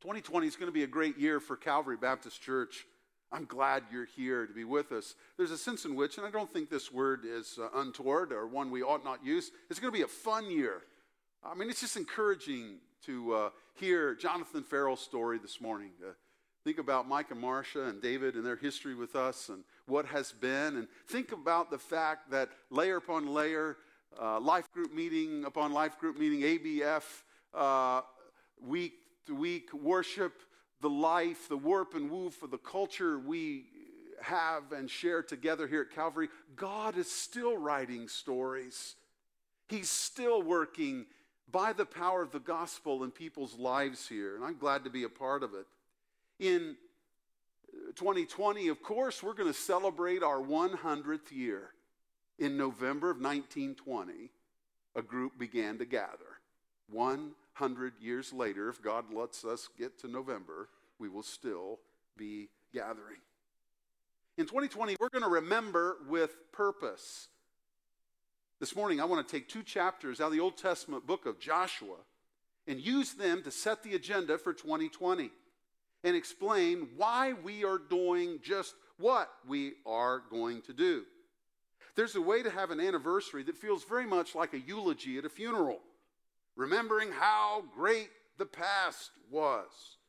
2020 is going to be a great year for Calvary Baptist Church. I'm glad you're here to be with us. There's a sense in which, and I don't think this word is untoward or one we ought not use, it's going to be a fun year. I mean, it's just encouraging to hear Jonathan Farrell's story this morning. Think about Mike and Marcia and David and their history with us and what has been. And think about the fact that layer upon layer, life group meeting upon life group meeting, ABF, week to week worship, the life, the warp and woof of the culture we have and share together here at Calvary. God is still writing stories. He's still working by the power of the gospel in people's lives here. And I'm glad to be a part of it. In 2020, of course, we're going to celebrate our 100th year. In November of 1920, a group began to gather. 100 years later, if God lets us get to November, we will still be gathering. In 2020, we're going to remember with purpose. This morning, I want to take 2 chapters out of the Old Testament book of Joshua and use them to set the agenda for 2020 and explain why we are doing just what we are going to do. There's a way to have an anniversary that feels very much like a eulogy at a funeral, remembering how great the past was.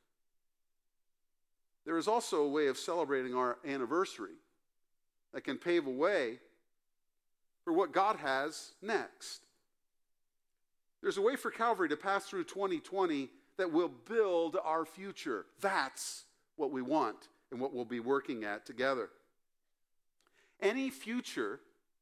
There is also a way of celebrating our anniversary that can pave a way for what God has next. There's a way for Calvary to pass through 2020 that will build our future. That's what we want and what we'll be working at together. Any future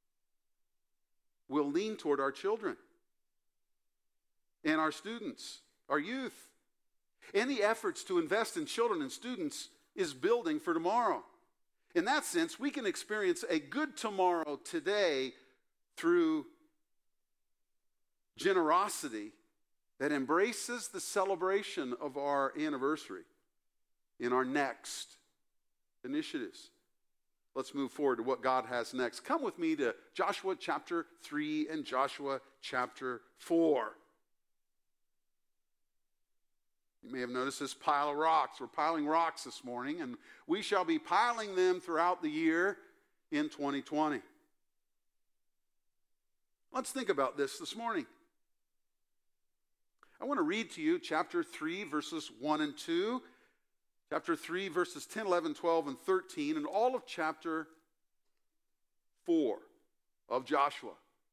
will lean toward our children and our students, our youth. Any efforts to invest in children and students is building for tomorrow. In that sense, we can experience a good tomorrow today through generosity that embraces the celebration of our anniversary in our next initiatives. Let's move forward to what God has next. Come with me to Joshua chapter 3 and Joshua chapter 4. You may have noticed this pile of rocks. We're piling rocks this morning, and we shall be piling them throughout the year in 2020. Let's think about this morning. I want to read to you chapter 3, verses 1 and 2, chapter 3, verses 10, 11, 12, and 13, and all of chapter 4 of Joshua.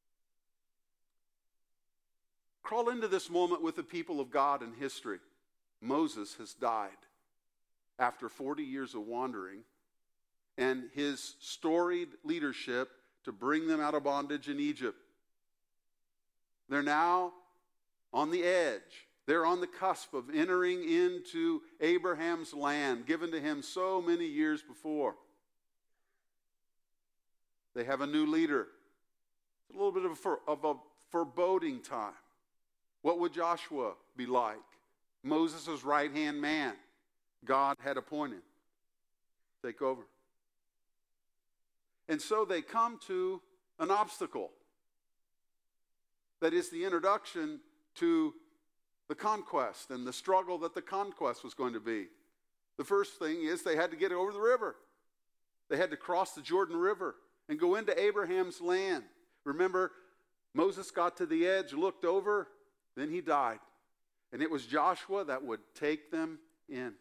Crawl into this moment with the people of God in history. Moses has died after 40 years of wandering, and his storied leadership to bring them out of bondage in Egypt. They're now on the edge. They're on the cusp of entering into Abraham's land, given to him so many years before. They have a new leader. It's a little bit of a foreboding time. What would Joshua be like? Moses' right-hand man. God had appointed. Take over. And so they come to an obstacle. That is the introduction to the conquest and the struggle that the conquest was going to be. The first thing is they had to get over the river. They had to cross the Jordan River and go into Abraham's land. Remember, Moses got to the edge, looked over, then he died. And it was Joshua that would take them in.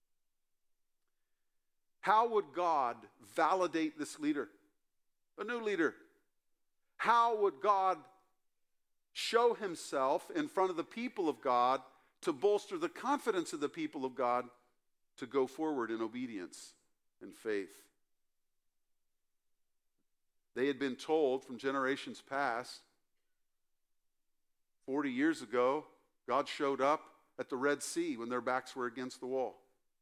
How would God validate this leader? A new leader. How would God show himself in front of the people of God to bolster the confidence of the people of God to go forward in obedience and faith? They had been told from generations past, 40 years ago, God showed up at the Red Sea when their backs were against the wall.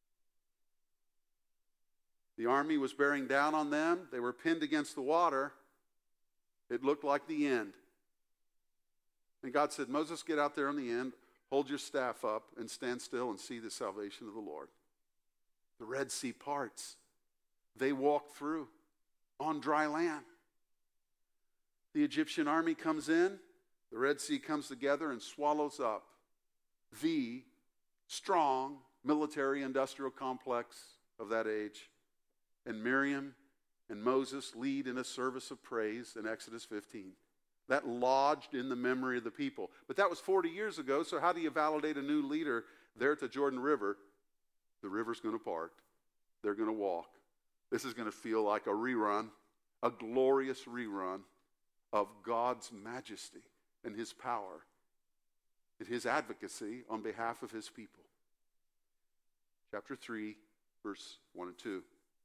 The army was bearing down on them. They were pinned against the water. It looked like the end. And God said, Moses, get out there on the end, hold your staff up, and stand still and see the salvation of the Lord. The Red Sea parts. They walk through on dry land. The Egyptian army comes in. The Red Sea comes together and swallows up the strong military industrial complex of that age. And Miriam and Moses lead in a service of praise in Exodus 15. That lodged in the memory of the people. But that was 40 years ago, so how do you validate a new leader there at the Jordan River? The river's going to part. They're going to walk. This is going to feel like a rerun, a glorious rerun of God's majesty and his power and his advocacy on behalf of his people. Chapter 3, verse 1 and 2.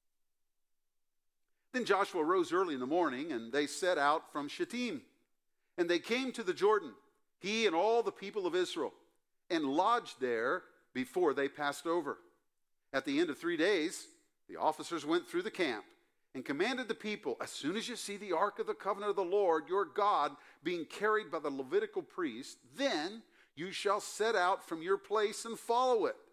Then Joshua rose early in the morning, and they set out from Shittim. And they came to the Jordan, he and all the people of Israel, and lodged there before they passed over. At the end of 3 days, the officers went through the camp and commanded the people, as soon as you see the ark of the covenant of the Lord your God being carried by the Levitical priest, then you shall set out from your place and follow it.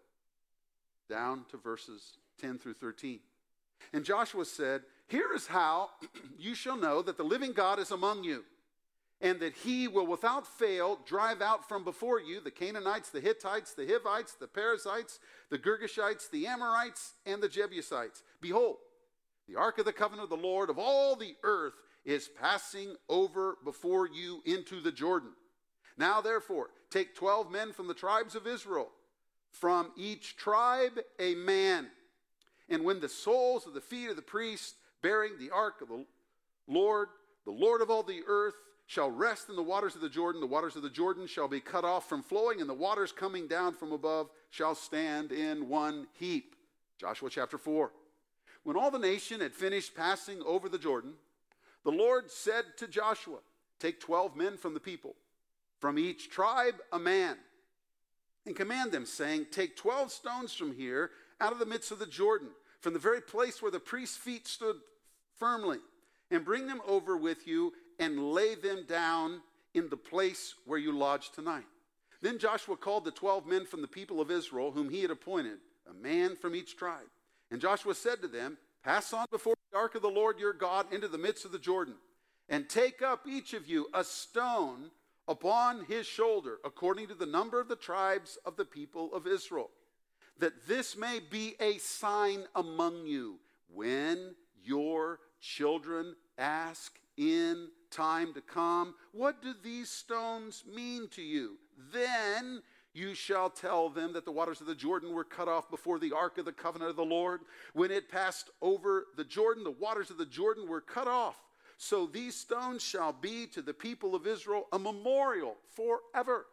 Down to verses 10 through 13. And Joshua said, here is how you shall know that the living God is among you, and that he will without fail drive out from before you the Canaanites, the Hittites, the Hivites, the Perizzites, the Girgashites, the Amorites, and the Jebusites. Behold, the ark of the covenant of the Lord of all the earth is passing over before you into the Jordan. Now therefore, take 12 men from the tribes of Israel, from each tribe a man. And when the soles of the feet of the priests bearing the ark of the Lord of all the earth, shall rest in the waters of the waters of the Jordan shall be cut off from flowing, and the waters coming down from above shall stand in one heap. Joshua chapter 4. When all the nation had finished passing over the Jordan, the Lord said to Joshua, take 12 men from the people, from each tribe a man, and command them, saying, take 12 stones from here out of the midst of the Jordan, from the very place where the priest's feet stood firmly, and bring them over with you and lay them down in the place where you lodge tonight. Then Joshua called the 12 men from the people of Israel, whom he had appointed, a man from each tribe. And Joshua said to them, pass on before the ark of the Lord your God into the midst of the Jordan, and take up each of you a stone upon his shoulder, according to the number of the tribes of the people of Israel, that this may be a sign among you when your children ask in time to come, what do these stones mean to you? Then you shall tell them that the waters of the Jordan were cut off before the ark of the covenant of the Lord. When it passed over the Jordan, the waters of the Jordan were cut off. So these stones shall be to the people of Israel a memorial forever.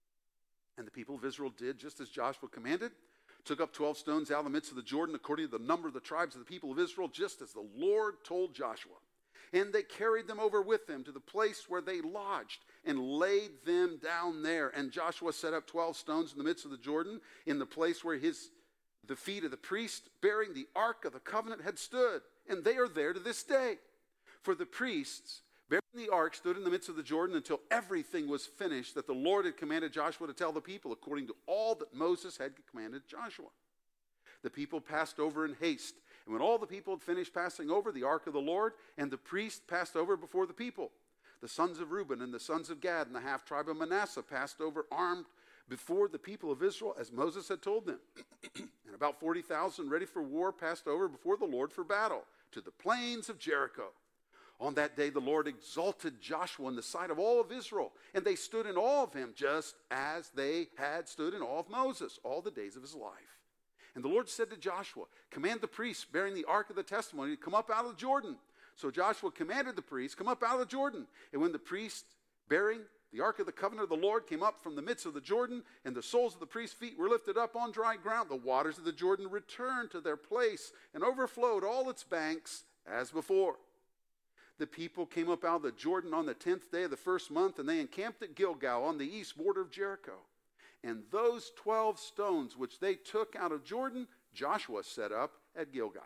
And the people of Israel did just as Joshua commanded, took up 12 stones out of the midst of the Jordan, according to the number of the tribes of the people of Israel, just as the Lord told Joshua. And they carried them over with them to the place where they lodged and laid them down there. And Joshua set up 12 stones in the midst of the Jordan, in the place where the feet of the priest bearing the ark of the covenant had stood. And they are there to this day. For the priests bearing the ark stood in the midst of the Jordan until everything was finished that the Lord had commanded Joshua to tell the people, according to all that Moses had commanded Joshua. The people passed over in haste. And when all the people had finished passing over, the ark of the Lord and the priest passed over before the people. The sons of Reuben and the sons of Gad and the half-tribe of Manasseh passed over armed before the people of Israel, as Moses had told them. And about 40,000 ready for war passed over before the Lord for battle to the plains of Jericho. On that day the Lord exalted Joshua in the sight of all of Israel, and they stood in awe of him, just as they had stood in awe of Moses all the days of his life. And the Lord said to Joshua, command the priests bearing the ark of the testimony to come up out of the Jordan. So Joshua commanded the priests, come up out of the Jordan. And when the priests bearing the ark of the covenant of the Lord came up from the midst of the Jordan, and the soles of the priest's feet were lifted up on dry ground, the waters of the Jordan returned to their place and overflowed all its banks as before. The people came up out of the Jordan on the 10th day of the first month, and they encamped at Gilgal on the east border of Jericho. And those 12 stones which they took out of Jordan, Joshua set up at Gilgal.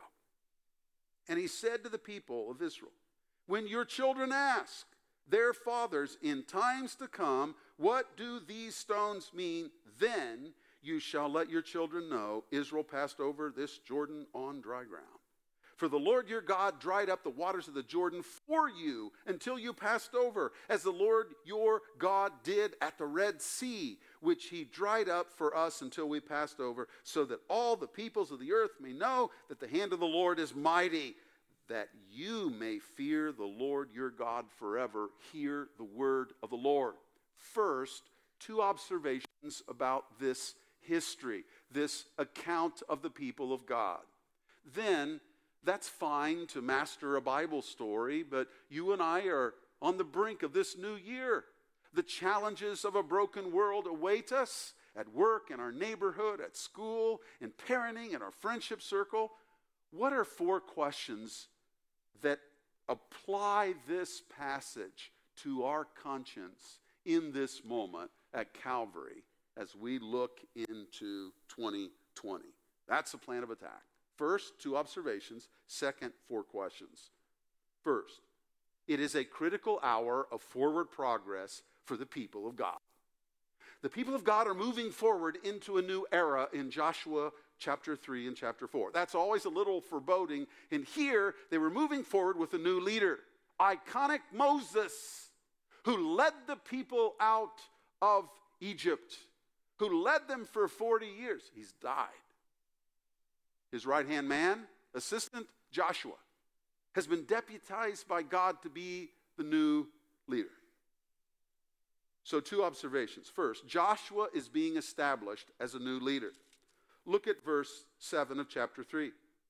And he said to the people of Israel, when your children ask their fathers in times to come, what do these stones mean? Then you shall let your children know Israel passed over this Jordan on dry ground. For the Lord your God dried up the waters of the Jordan for you until you passed over, as the Lord your God did at the Red Sea, which he dried up for us until we passed over, so that all the peoples of the earth may know that the hand of the Lord is mighty, that you may fear the Lord your God forever. Hear the word of the Lord. First, two observations about this history, this account of the people of God. Then, that's fine to master a Bible story, but you and I are on the brink of this new year. The challenges of a broken world await us at work, in our neighborhood, at school, in parenting, in our friendship circle. What are 4 questions that apply this passage to our conscience in this moment at Calvary as we look into 2020? That's the plan of attack. First, 2 observations. Second, 4 questions. First, it is a critical hour of forward progress for the people of God. The people of God are moving forward into a new era in Joshua chapter 3 and chapter 4. That's always a little foreboding. And here, they were moving forward with a new leader, iconic Moses, who led the people out of Egypt, who led them for 40 years. He's died. His right-hand man, assistant, Joshua, has been deputized by God to be the new leader. So 2 observations. First, Joshua is being established as a new leader. Look at verse 7 of chapter 3.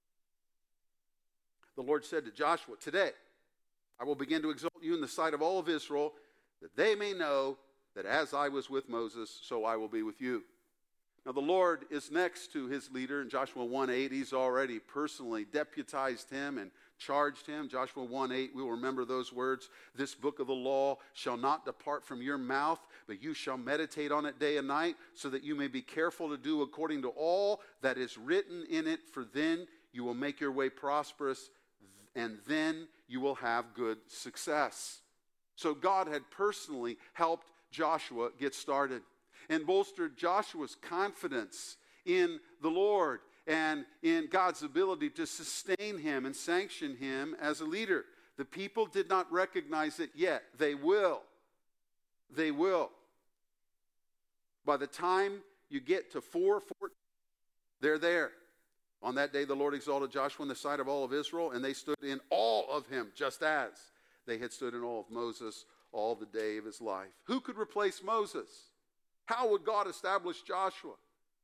The Lord said to Joshua, "Today I will begin to exalt you in the sight of all of Israel, that they may know that as I was with Moses, so I will be with you." Now, the Lord is next to his leader in Joshua 1:8. He's already personally deputized him and charged him. Joshua 1:8, we'll remember those words. "This book of the law shall not depart from your mouth, but you shall meditate on it day and night, so that you may be careful to do according to all that is written in it. For then you will make your way prosperous, and then you will have good success." So God had personally helped Joshua get started and bolstered Joshua's confidence in the Lord and in God's ability to sustain him and sanction him as a leader. The people did not recognize it yet. They will. They will. By the time you get to 4:14, they're there. On that day, the Lord exalted Joshua in the sight of all of Israel, and they stood in awe of him, just as they had stood in awe of Moses all the day of his life. Who could replace Moses? How would God establish Joshua?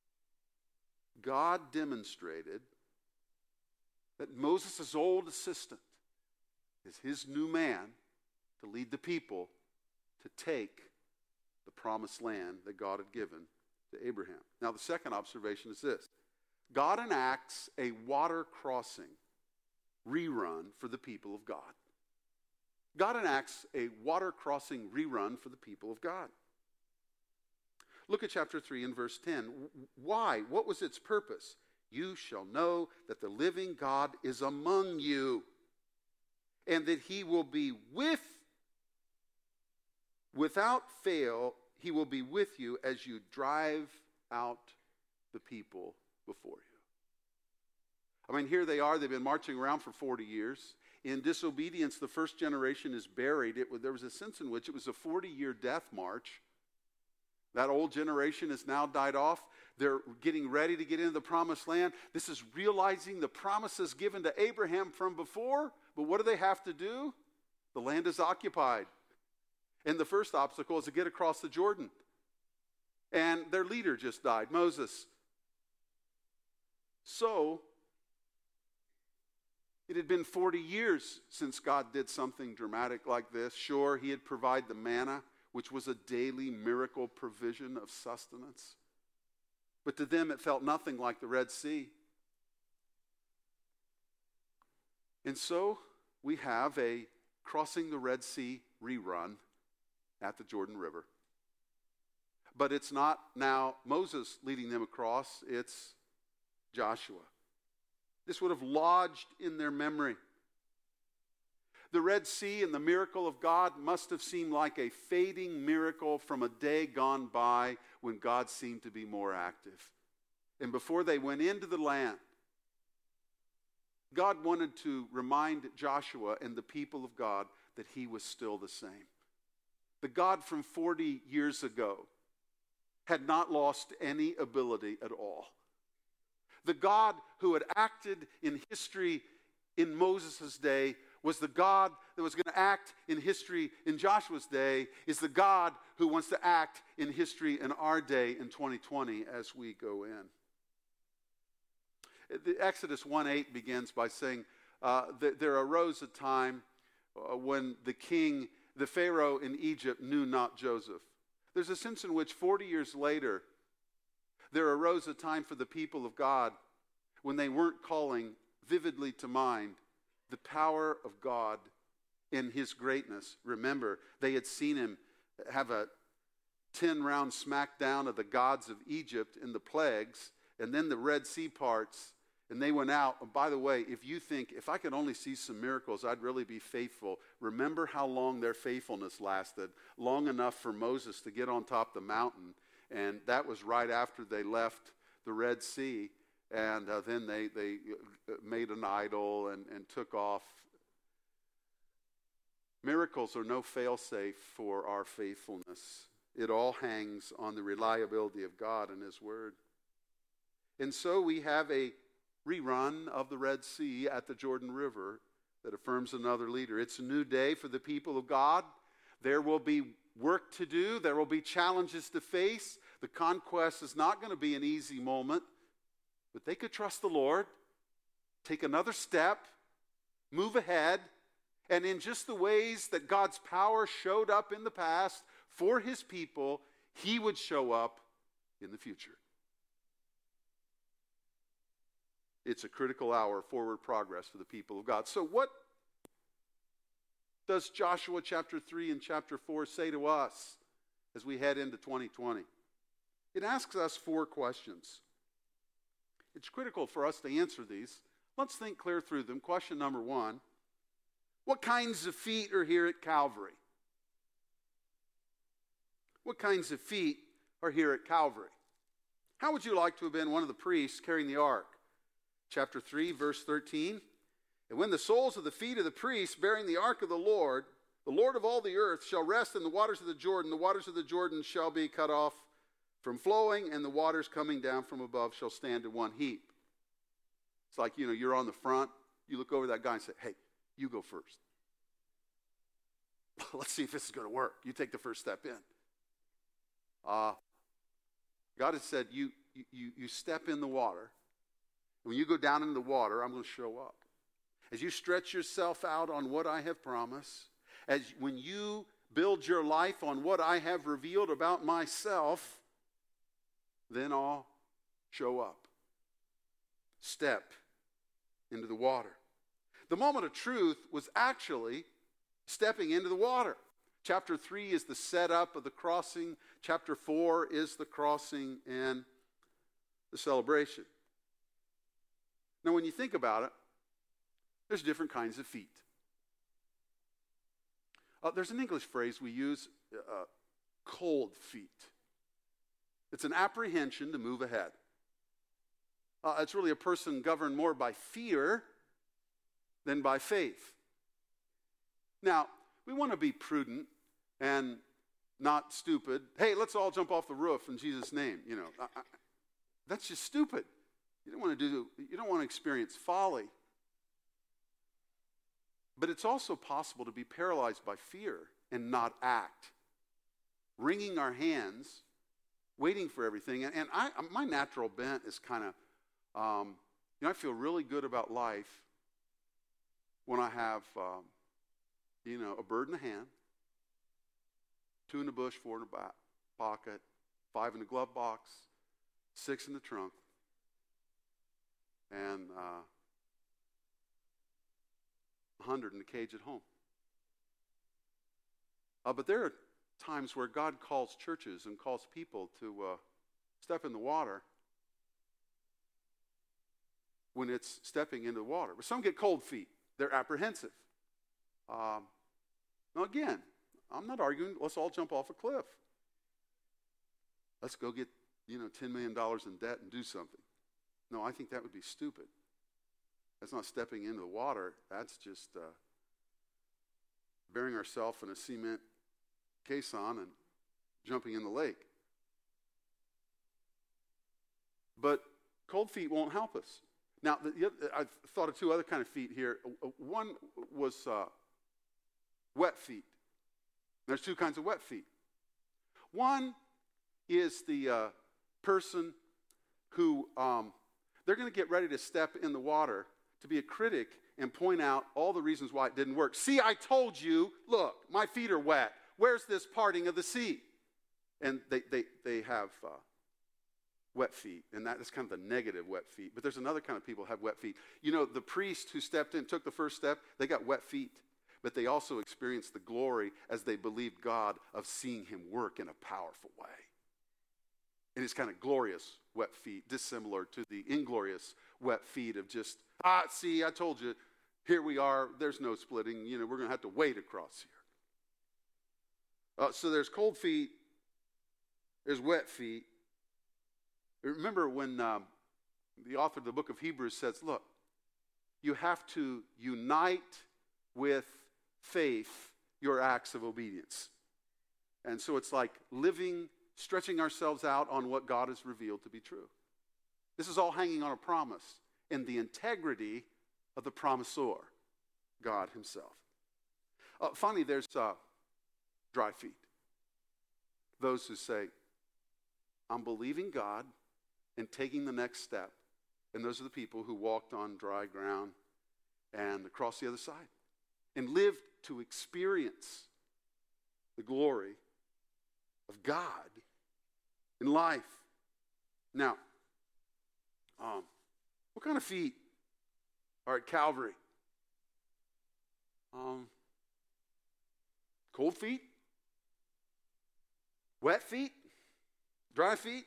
God demonstrated that Moses' old assistant is his new man to lead the people to take the promised land that God had given to Abraham. Now, the second observation is this. God enacts a water crossing rerun for the people of God. God enacts a water crossing rerun for the people of God. Look at chapter 3 and verse 10. Why? What was its purpose? "You shall know that the living God is among you, and that he will be without fail, he will be with you as you drive out the people before you." I mean, here they are. They've been marching around for 40 years. In disobedience, the first generation is buried. There was a sense in which it was a 40-year death march. That old generation has now died off. They're getting ready to get into the promised land. This is realizing the promises given to Abraham from before. But what do they have to do? The land is occupied. And the first obstacle is to get across the Jordan. And their leader just died, Moses. So, it had been 40 years since God did something dramatic like this. Sure, he had provided the manna, which was a daily miracle provision of sustenance. But to them, it felt nothing like the Red Sea. And so, we have a crossing the Red Sea rerun at the Jordan River. But it's not now Moses leading them across, it's Joshua. This would have lodged in their memory. The Red Sea and the miracle of God must have seemed like a fading miracle from a day gone by when God seemed to be more active. And before they went into the land, God wanted to remind Joshua and the people of God that he was still the same. The God from 40 years ago had not lost any ability at all. The God who had acted in history in Moses' day was the God that was going to act in history in Joshua's day, is the God who wants to act in history in our day in 2020 as we go in. The Exodus 1:8 begins by saying, there arose a time when the Pharaoh in Egypt knew not Joseph. There's a sense in which 40 years later, there arose a time for the people of God when they weren't calling vividly to mind the power of God in his greatness. Remember, they had seen him have a 10-round smackdown of the gods of Egypt in the plagues, and then the Red Sea parts, and they went out. And by the way, if you think, if I could only see some miracles, I'd really be faithful. Remember how long their faithfulness lasted. Long enough for Moses to get on top of the mountain, and that was right after they left the Red Sea. And then they made an idol and took off. Miracles are no fail-safe for our faithfulness. It all hangs on the reliability of God and his word. And so we have a rerun of the Red Sea at the Jordan River that affirms another leader. It's a new day for the people of God. There will be work to do. There will be challenges to face. The conquest is not going to be an easy moment. But they could trust the Lord, take another step, move ahead, and in just the ways that God's power showed up in the past for his people, he would show up in the future. It's a critical hour of forward progress for the people of God. So what does Joshua chapter 3 and chapter 4 say to us as we head into 2020? It asks us 4 questions. It's critical for us to answer these. Let's think clear through them. Question number 1, what kinds of feet are here at Calvary? What kinds of feet are here at Calvary? How would you like to have been one of the priests carrying the ark? Chapter 3, verse 13. And when the soles of the feet of the priests bearing the ark of the Lord of all the earth, shall rest in the waters of the waters of the Jordan shall be cut off from flowing, and the waters coming down from above shall stand in one heap. It's like, you're on the front. You look over at that guy and say, hey, you go first. Let's see if this is going to work. You take the first step in. God has said, you step in the water. When you go down into the water, I'm going to show up. As you stretch yourself out on what I have promised, when you build your life on what I have revealed about myself, then I'll show up. Step into the water. The moment of truth was actually stepping into the water. Chapter 3 is the setup of the crossing. Chapter 4 is the crossing and the celebration. Now, when you think about it, there's different kinds of feet. There's an English phrase we use, cold feet. It's an apprehension to move ahead. It's really a person governed more by fear than by faith. Now, we want to be prudent and not stupid. Hey, let's all jump off the roof in Jesus' name. That's just stupid. You don't want to experience folly. But it's also possible to be paralyzed by fear and not act, wringing our hands, waiting for everything. And my natural bent is kind of, I feel really good about life when I have, a bird in the hand, 2 in the bush, 4 in the back pocket, 5 in the glove box, 6 in the trunk, and 100 in the cage at home. But there are times where God calls churches and calls people to step in the water when it's stepping into the water. But some get cold feet. They're apprehensive. Now again, I'm not arguing, let's all jump off a cliff. Let's go get, $10 million in debt and do something. No, I think that would be stupid. That's not stepping into the water. That's just burying ourselves in a cement caisson and jumping in the lake. But cold feet won't help us. Now, I've thought of two other kind of feet here. One was wet feet. There's two kinds of wet feet. One is the person who they're going to get ready to step in the water to be a critic and point out all the reasons why it didn't work. See, I told you, look, my feet are wet. Where's this parting of the sea? And they have wet feet, and that is kind of the negative wet feet. But there's another kind of people who have wet feet. You know, the priest who stepped in, took the first step, they got wet feet. But they also experienced the glory as they believed God of seeing him work in a powerful way. And it's kind of glorious wet feet, dissimilar to the inglorious wet feet of just, see, I told you, here we are, there's no splitting, we're going to have to wade across here. So there's cold feet, there's wet feet. Remember when the author of the book of Hebrews says, look, you have to unite with faith your acts of obedience. And so it's like stretching ourselves out on what God has revealed to be true. This is all hanging on a promise and the integrity of the promisor, God himself. Finally, there's dry feet. Those who say, I'm believing God and taking the next step. And those are the people who walked on dry ground and across the other side and lived to experience the glory of God in life. Now, what kind of feet are at Calvary? Cold feet? Wet feet? Dry feet?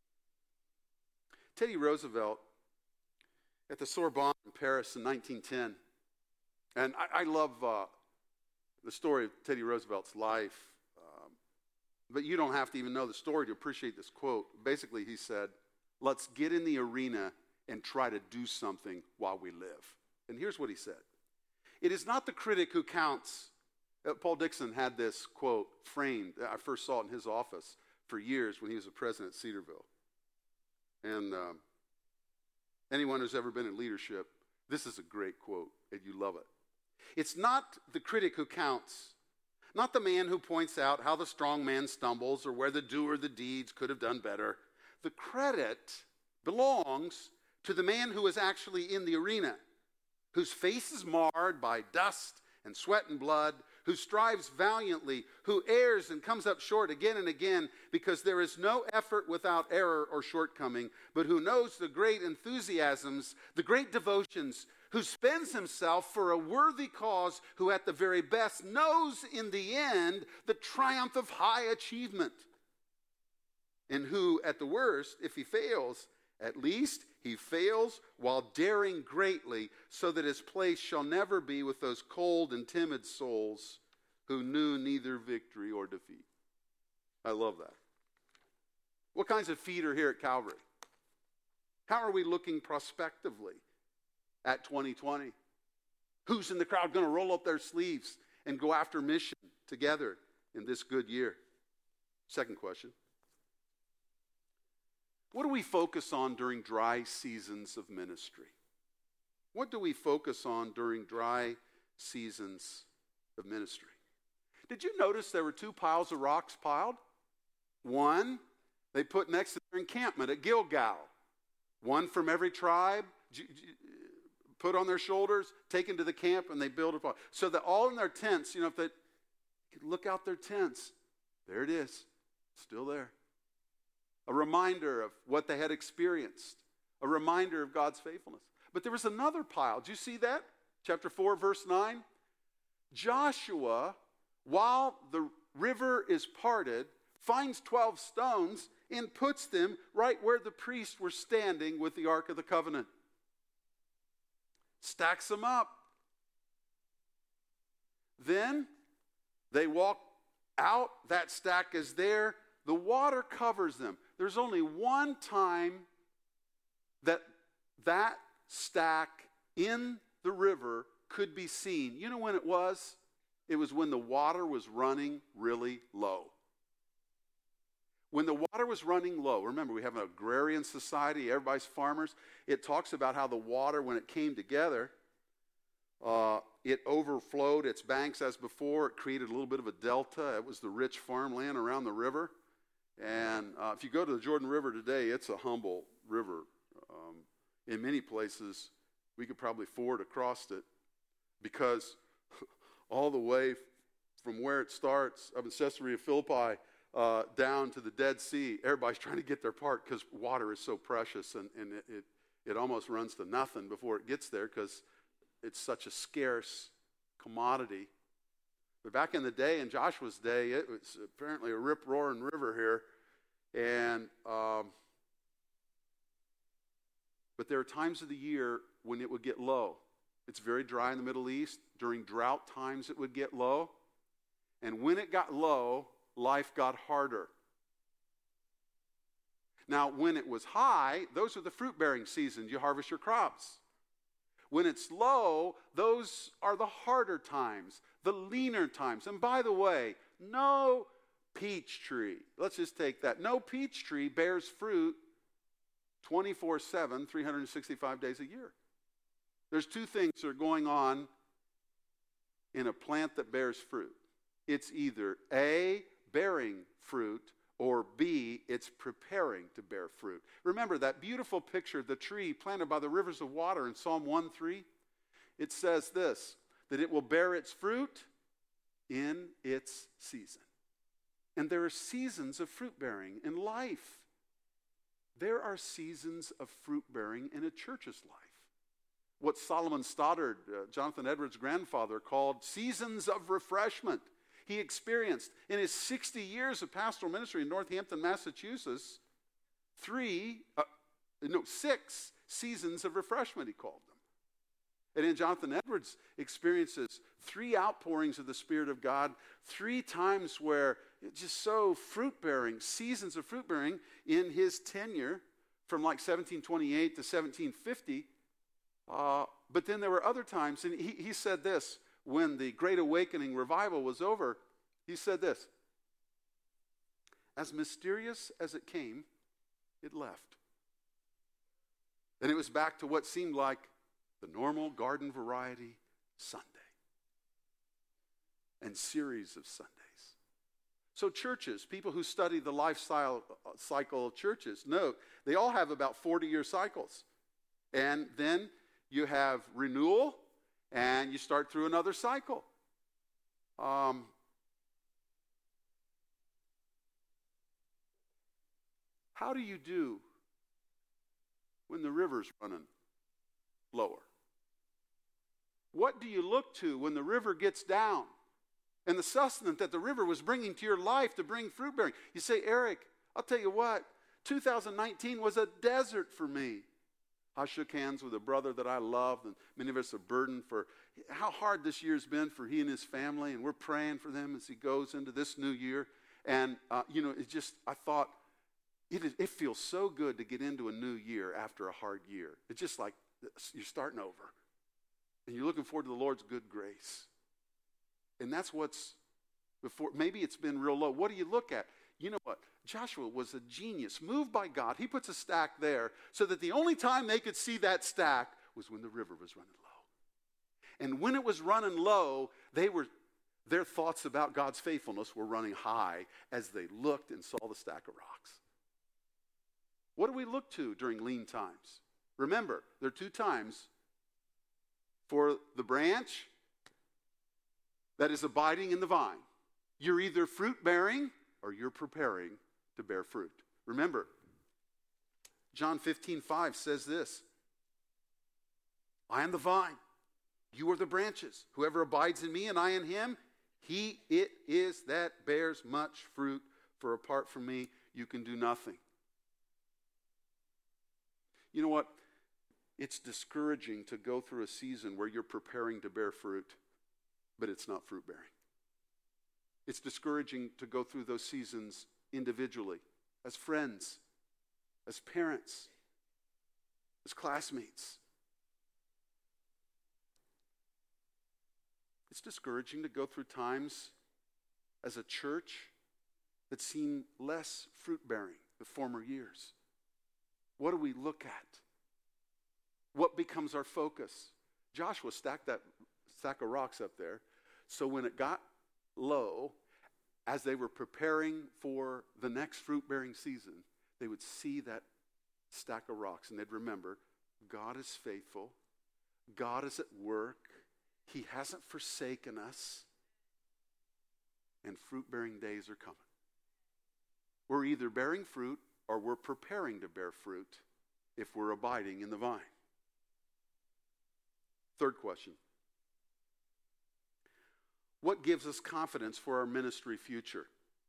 Teddy Roosevelt at the Sorbonne in Paris in 1910. And I love the story of Teddy Roosevelt's life. But you don't have to even know the story to appreciate this quote. Basically, he said, let's get in the arena and try to do something while we live. And here's what he said. It is not the critic who counts. Paul Dixon had this quote framed. I first saw it in his office for years when he was a president at Cedarville. And anyone who's ever been in leadership, this is a great quote, and you love it. It's not the critic who counts, not the man who points out how the strong man stumbles or where the doer of the deeds could have done better. The credit belongs to the man who is actually in the arena, whose face is marred by dust and sweat and blood, who strives valiantly, who errs and comes up short again and again, because there is no effort without error or shortcoming, but who knows the great enthusiasms, the great devotions, who spends himself for a worthy cause, who at the very best knows in the end the triumph of high achievement, and who at the worst, if he fails, at least he fails while daring greatly, so that his place shall never be with those cold and timid souls who knew neither victory or defeat. I love that. What kinds of feet are here at Calvary? How are we looking prospectively at 2020? Who's in the crowd going to roll up their sleeves and go after mission together in this good year? Second question. What do we focus on during dry seasons of ministry? What do we focus on during dry seasons of ministry? Did you notice there were two piles of rocks piled? One they put next to their encampment at Gilgal. One from every tribe put on their shoulders, taken to the camp, and they build a fire. So that all in their tents, if they could look out their tents, there it is, still there. A reminder of what they had experienced. A reminder of God's faithfulness. But there was another pile. Do you see that? Chapter 4, verse 9. Joshua, while the river is parted, finds 12 stones and puts them right where the priests were standing with the Ark of the Covenant. Stacks them up. Then they walk out. That stack is there. The water covers them. There's only one time that stack in the river could be seen. You know when it was? It was when the water was running really low. When the water was running low, remember we have an agrarian society, everybody's farmers. It talks about how the water, when it came together, it overflowed its banks as before. It created a little bit of a delta. It was the rich farmland around the river. And if you go to the Jordan River today, it's a humble river. In many places, we could probably ford across it because all the way from where it starts up in Caesarea Philippi down to the Dead Sea, everybody's trying to get their part because water is so precious, and it almost runs to nothing before it gets there because it's such a scarce commodity. But back in the day, in Joshua's day, it was apparently a rip-roaring river here. And but there are times of the year when it would get low. It's very dry in the Middle East. During drought times, it would get low. And when it got low, life got harder. Now, when it was high, those are the fruit-bearing seasons. You harvest your crops. When it's low, those are the harder times, the leaner times. And by the way, no peach tree, let's just take that. No peach tree bears fruit 24/7, 365 days a year. There's two things that are going on in a plant that bears fruit. It's either A, bearing fruit, or B, it's preparing to bear fruit. Remember that beautiful picture, the tree planted by the rivers of water in Psalm 1:3? It says this, that it will bear its fruit in its season. And there are seasons of fruit bearing in life. There are seasons of fruit bearing in a church's life. What Solomon Stoddard, Jonathan Edwards' grandfather, called seasons of refreshment. He experienced in his 60 years of pastoral ministry in Northampton, Massachusetts, 6 seasons of refreshment, he called them. And in Jonathan Edwards' experiences, 3 outpourings of the Spirit of God, 3 times where it's just so fruit-bearing, seasons of fruit-bearing in his tenure from like 1728 to 1750. But then there were other times, and he said this, when the Great Awakening revival was over, he said this, as mysterious as it came, it left. And it was back to what seemed like the normal garden variety Sunday and series of Sundays. So churches, people who study the lifestyle cycle of churches, note they all have about 40-year cycles. And then you have renewal, and you start through another cycle. How do you do when the river's running lower? What do you look to when the river gets down and the sustenance that the river was bringing to your life to bring fruit bearing? You say, Eric, I'll tell you what, 2019 was a desert for me. I shook hands with a brother that I loved, and many of us are burdened for how hard this year's been for he and his family, and we're praying for them as he goes into this new year. And, it's just, I thought, it feels so good to get into a new year after a hard year. It's just like you're starting over, and you're looking forward to the Lord's good grace. And that's what's before. Maybe it's been real low. What do you look at? You know what? Joshua was a genius, moved by God. He puts a stack there so that the only time they could see that stack was when the river was running low. And when it was running low, their thoughts about God's faithfulness were running high as they looked and saw the stack of rocks. What do we look to during lean times? Remember, there are 2 times for the branch that is abiding in the vine. You're either fruit-bearing or you're preparing to bear fruit. Remember, John 15:5 says this, I am the vine, you are the branches. Whoever abides in me and I in him, it is that bears much fruit, for apart from me, you can do nothing. You know what? It's discouraging to go through a season where you're preparing to bear fruit, but it's not fruit-bearing. It's discouraging to go through those seasons individually, as friends, as parents, as classmates. It's discouraging to go through times as a church that seem less fruit-bearing than former years. What do we look at? What becomes our focus? Joshua stacked that stack of rocks up there, so when it got low, as they were preparing for the next fruit-bearing season, they would see that stack of rocks and they'd remember, God is faithful. God is at work. He hasn't forsaken us. And fruit-bearing days are coming. We're either bearing fruit or we're preparing to bear fruit if we're abiding in the vine. Third question. What gives us confidence for our ministry future?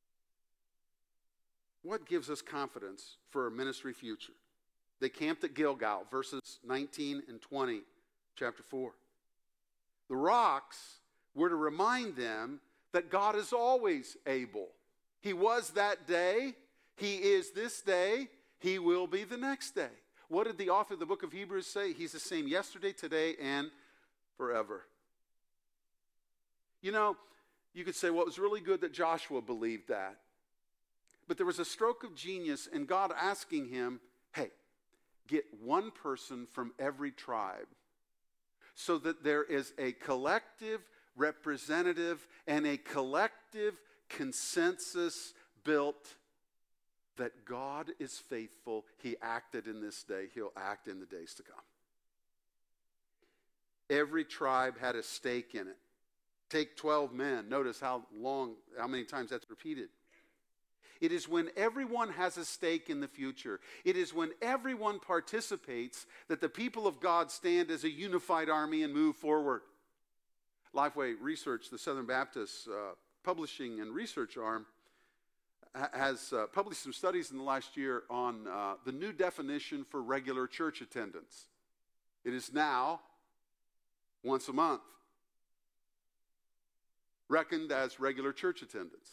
What gives us confidence for our ministry future? They camped at Gilgal, verses 19 and 20, chapter 4. The rocks were to remind them that God is always able. He was that day. He is this day. He will be the next day. What did the author of the book of Hebrews say? He's the same yesterday, today, and forever. You know, you could say, well, it was really good that Joshua believed that. But there was a stroke of genius in God asking him, hey, get one person from every tribe so that there is a collective representative and a collective consensus built that God is faithful. He acted in this day. He'll act in the days to come. Every tribe had a stake in it. Take 12 men. Notice how many times that's repeated. It is when everyone has a stake in the future. It is when everyone participates that the people of God stand as a unified army and move forward. Lifeway Research, the Southern Baptist publishing and research arm, has published some studies in the last year on the new definition for regular church attendance. It is now once a month, reckoned as regular church attendance.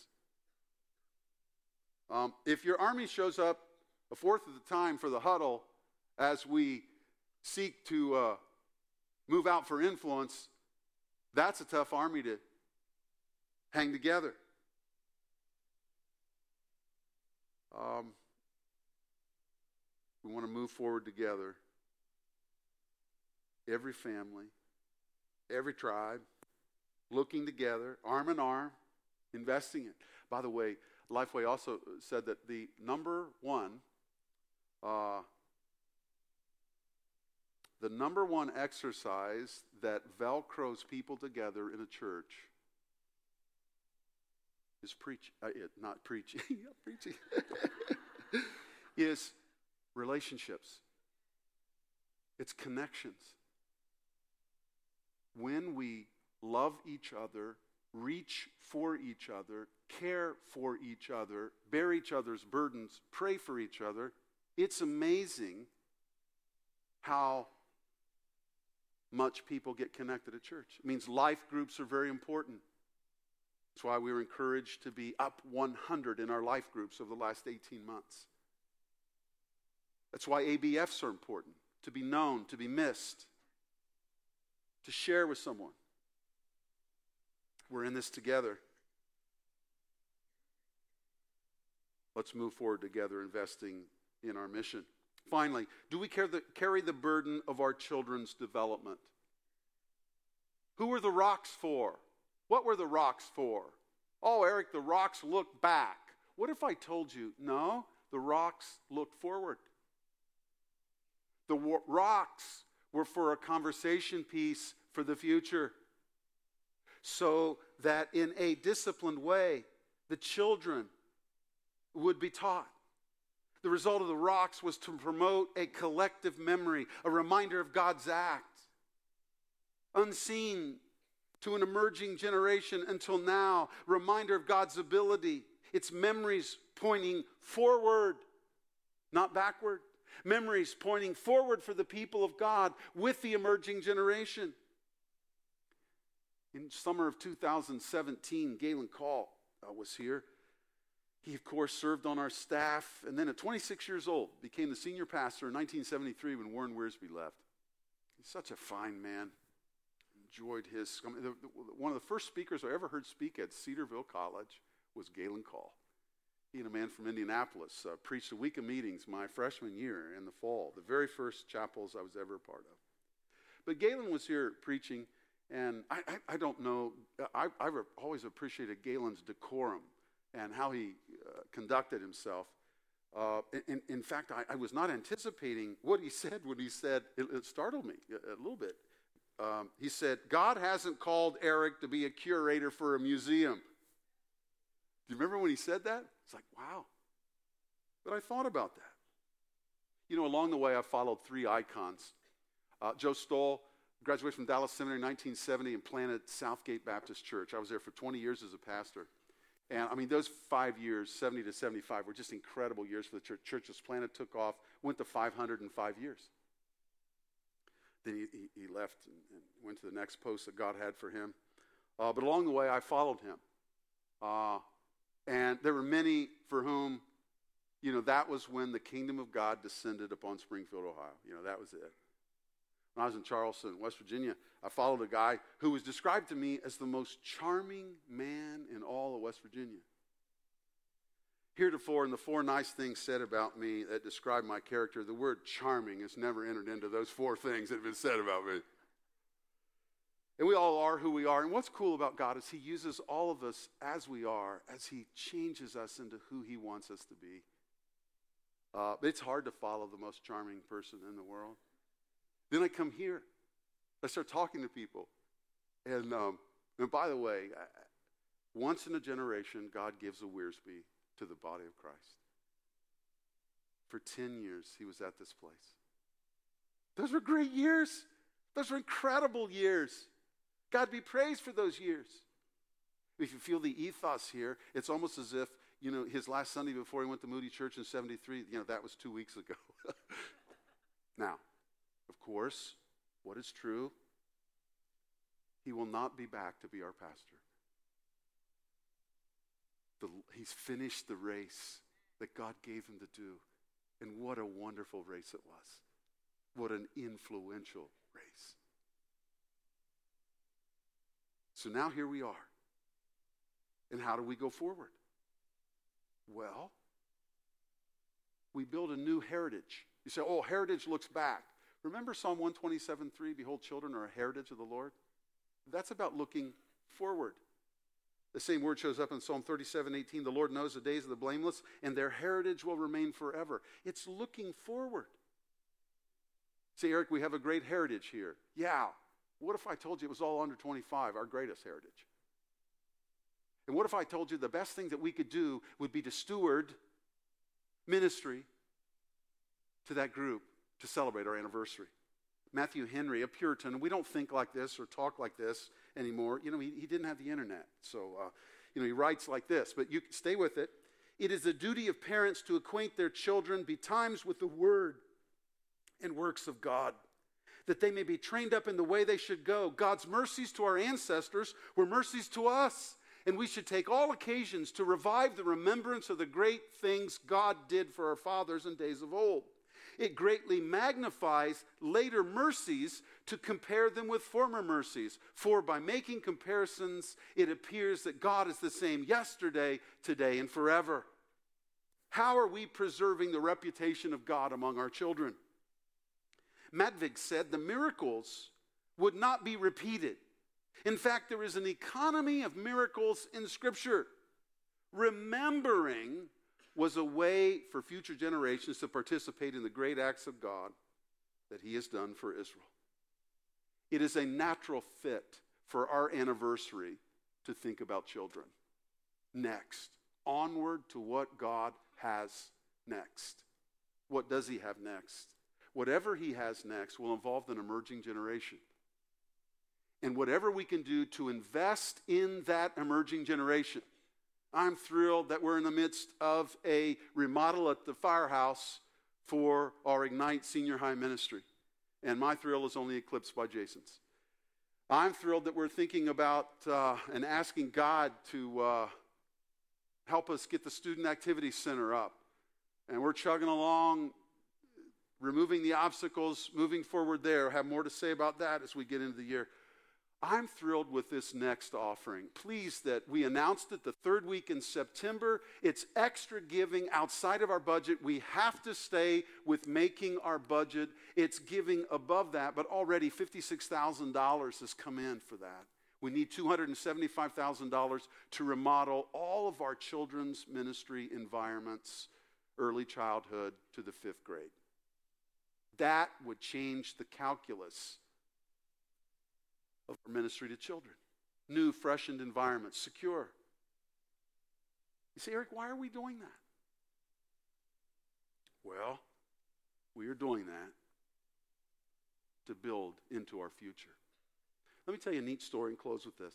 If your army shows up a fourth of the time for the huddle as we seek to move out for influence, that's a tough army to hang together. We want to move forward together. Every family, every tribe, looking together, arm in arm, investing in. By the way, Lifeway also said that the number one exercise that Velcros people together in a church is preaching, is relationships. It's connections. When we love each other, reach for each other, care for each other, bear each other's burdens, pray for each other, it's amazing how much people get connected at church. It means life groups are very important. That's why we were encouraged to be up 100 in our life groups over the last 18 months. That's why ABFs are important, to be known, to be missed, to share with someone. We're in this together. Let's move forward together, investing in our mission. Finally, do we carry the burden of our children's development? Who were the rocks for? What were the rocks for? Oh, Eric, the rocks look back. What if I told you, no, the rocks look forward? The rocks were for a conversation piece for the future, so that in a disciplined way, the children would be taught. The result of the rocks was to promote a collective memory, a reminder of God's act, unseen to an emerging generation until now, reminder of God's ability. It's memories pointing forward, not backward. Memories pointing forward for the people of God with the emerging generation. In summer of 2017, Galen Call was here. He, of course, served on our staff, and then at 26 years old, became the senior pastor in 1973 when Warren Wiersbe left. He's such a fine man. enjoyed his. One of the first speakers I ever heard speak at Cedarville College was Galen Call. He and a man from Indianapolis preached a week of meetings my freshman year in the fall, the very first chapels I was ever a part of. But Galen was here preaching, and I don't know, I've always appreciated Galen's decorum and how he conducted himself. In fact, I was not anticipating what he said when he said, it startled me a little bit. He said, God hasn't called Eric to be a curator for a museum. Do you remember when he said that? It's like, wow. But I thought about that. You know, along the way, I followed three icons. Joe Stoll graduated from Dallas Seminary in 1970 and planted Southgate Baptist Church. I was there for 20 years as a pastor. And I mean, those 5 years, 70 to 75, were just incredible years for the church. Church was planted, took off, went to 505 years. Then he left and went to the next post that God had for him. But along the way, I followed him. And there were many for whom, you know, that was when the kingdom of God descended upon Springfield, Ohio. You know, that was it. When I was in Charleston, West Virginia, I followed a guy who was described to me as the most charming man in all of West Virginia. Heretofore, in the four nice things said about me that describe my character, the word charming has never entered into those four things that have been said about me. And we all are who we are. And what's cool about God is he uses all of us as we are, as he changes us into who he wants us to be. But it's hard to follow the most charming person in the world. Then I come here. I start talking to people. And by the way, once in a generation, God gives a Wearsby to the body of Christ. For 10 years, he was at this place. Those were great years. Those were incredible years. God be praised for those years. If you feel the ethos here, it's almost as if, you know, his last Sunday before he went to Moody Church in 73, you know, that was 2 weeks ago. Now, of course, what is true, he will not be back to be our pastor. He's finished the race that God gave him to do. And what a wonderful race it was. What an influential race. So now here we are. And how do we go forward? Well, we build a new heritage. You say, oh, heritage looks back. Remember Psalm 127:3, behold, children are a heritage of the Lord? That's about looking forward. The same word shows up in Psalm 37:18. The Lord knows the days of the blameless, and their heritage will remain forever. It's looking forward. Say, Eric, we have a great heritage here. Yeah. What if I told you it was all under 25, our greatest heritage? And what if I told you the best thing that we could do would be to steward ministry to that group to celebrate our anniversary? Matthew Henry, a Puritan, and we don't think like this or talk like this anymore. You know, he didn't have the internet. So, he writes like this, but you stay with it. It is the duty of parents to acquaint their children betimes with the word and works of God, that they may be trained up in the way they should go. God's mercies to our ancestors were mercies to us, and we should take all occasions to revive the remembrance of the great things God did for our fathers in days of old. It greatly magnifies later mercies to compare them with former mercies. For by making comparisons, it appears that God is the same yesterday, today, and forever. How are we preserving the reputation of God among our children? Madvig said the miracles would not be repeated. In fact, there is an economy of miracles in Scripture. Remembering was a way for future generations to participate in the great acts of God that he has done for Israel. It is a natural fit for our anniversary to think about children. Next, onward to what God has next. What does he have next? Whatever he has next will involve an emerging generation. And whatever we can do to invest in that emerging generation. I'm thrilled that we're in the midst of a remodel at the firehouse for our Ignite Senior High Ministry. And my thrill is only eclipsed by Jason's. I'm thrilled that we're thinking about and asking God to help us get the Student Activity Center up. And we're chugging along, removing the obstacles, moving forward there. I'll have more to say about that as we get into the year. I'm thrilled with this next offering. Pleased that we announced it the third week in September. It's extra giving outside of our budget. We have to stay with making our budget. It's giving above that, but already $56,000 has come in for that. We need $275,000 to remodel all of our children's ministry environments, early childhood to the 5th grade. That would change the calculus of our ministry to children. New, freshened environments, secure. You say, Eric, why are we doing that? Well, we are doing that to build into our future. Let me tell you a neat story and close with this.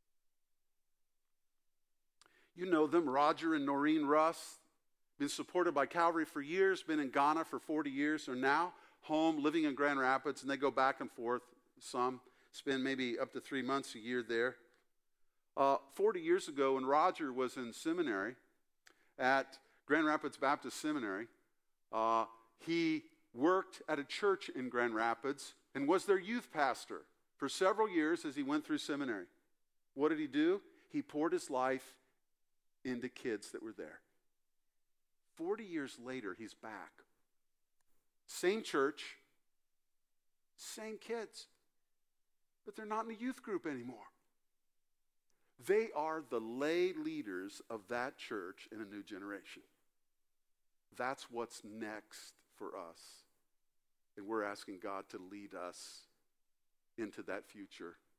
You know them, Roger and Noreen Russ, been supported by Calvary for years, been in Ghana for 40 years, are now home, living in Grand Rapids, and they go back and forth, some spend maybe up to 3 months a year there. 40 years ago, when Roger was in seminary at Grand Rapids Baptist Seminary, he worked at a church in Grand Rapids and was their youth pastor for several years as he went through seminary. What did he do? He poured his life into kids that were there. 40 years later, he's back. Same church, same kids, but they're not in the youth group anymore. They are the lay leaders of that church in a new generation. That's what's next for us. And we're asking God to lead us into that future